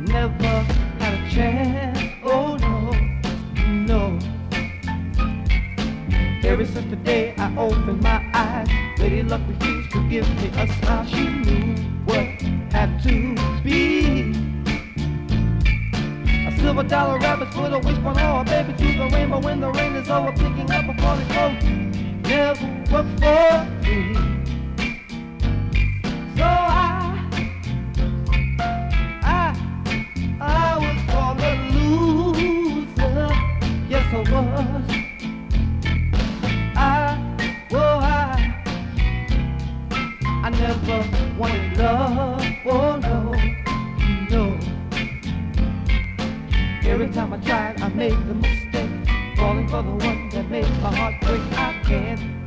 never had a chance. Oh no, no. Ever since the day I opened my eyes, Lady Luck refused to give me a smile. She knew what had to be. A silver dollar rabbit's foot, a wishbone, or a baby to the rainbow when the rain is over, picking up a falling coat. Never worked for free. So I was born a loser. Yes, I was. I never wanted love, oh no, no. Every time I tried, I made the mistake, falling for the one that made my heart break. I can't